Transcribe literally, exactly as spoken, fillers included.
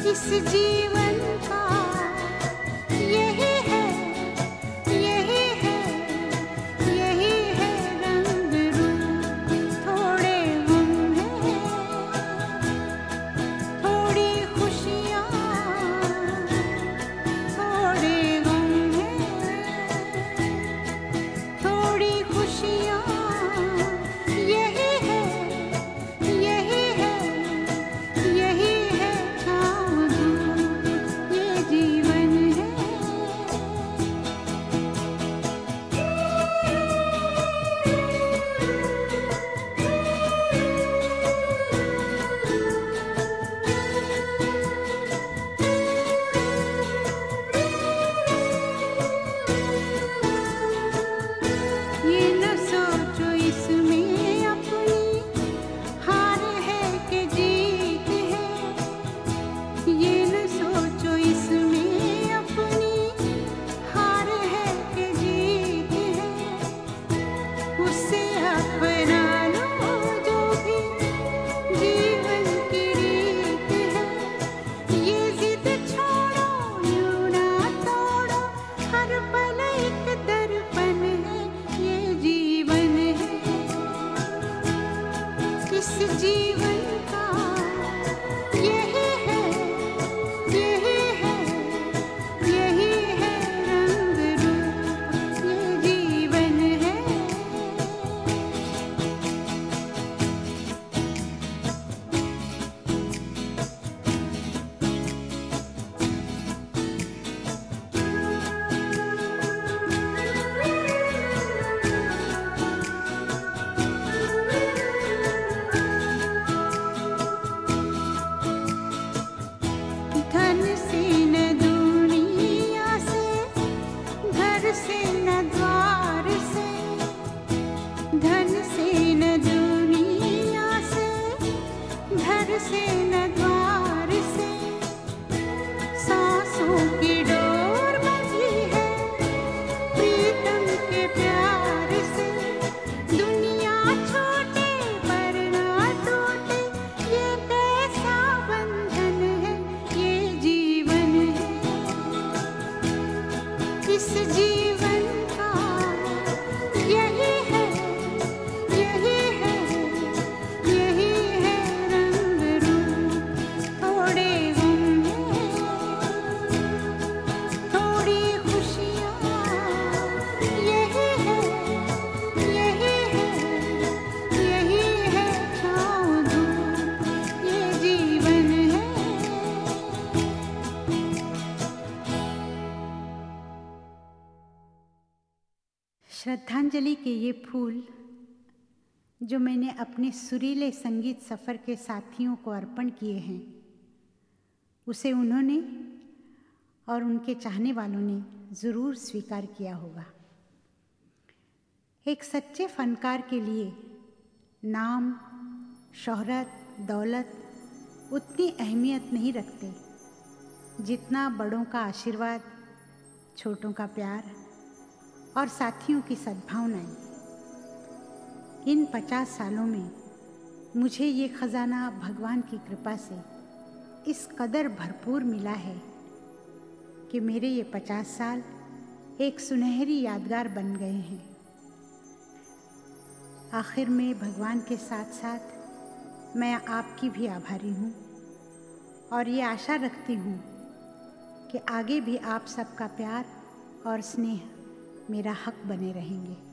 इस जीवन का यही है, यही है, यही है रंग रूप। थोड़े गम हैं, थोड़ी खुशियाँ, थोड़े गम हैं, थोड़ी खुशियाँ। यही है, यही है, यही है छाँव धूप, ये जीवन है। ये न सोचो इसमें अपनी हार है कि जीत है। ये न सोचो इसमें अपनी हार है कि जीत है। उससे अपना लो जो भी जीवन की रीत है। ये जिद छोड़ो, यूं ना तोड़ो, हर पल एक दर्पण है, ये जीवन है। इस जीवन का यही है, यही है, यही है रंग रूप, ये जीवन है। धन से न दुनिया से, घर से न द्वार से। धन से न दुनिया से, घर से न द्वार से। सांसों की डोर बंधी है प्रीतम के प्यार से। दुनिया छोटे पर ना टूटे, ये कैसा बंधन है, ये जीवन है। इस जीवन का यही है, यही है, यही है रंग रूप। थोड़े गम हैं, थोड़ी खुशियाँ। यही है, यही है, यही है छाँव धूप, ये जीवन है। श्रद्धांजलि के ये फूल जो मैंने अपने सुरीले संगीत सफ़र के साथियों को अर्पण किए हैं, उसे उन्होंने और उनके चाहने वालों ने ज़रूर स्वीकार किया होगा। एक सच्चे फनकार के लिए नाम, शोहरत, दौलत उतनी अहमियत नहीं रखते जितना बड़ों का आशीर्वाद, छोटों का प्यार और साथियों की सद्भावनाएं। इन पचास सालों में मुझे ये खजाना भगवान की कृपा से इस कदर भरपूर मिला है कि मेरे ये पचास साल एक सुनहरी यादगार बन गए हैं। आखिर में भगवान के साथ साथ मैं आपकी भी आभारी हूँ और ये आशा रखती हूँ कि आगे भी आप सबका प्यार और स्नेह मेरा हक बने रहेंगे।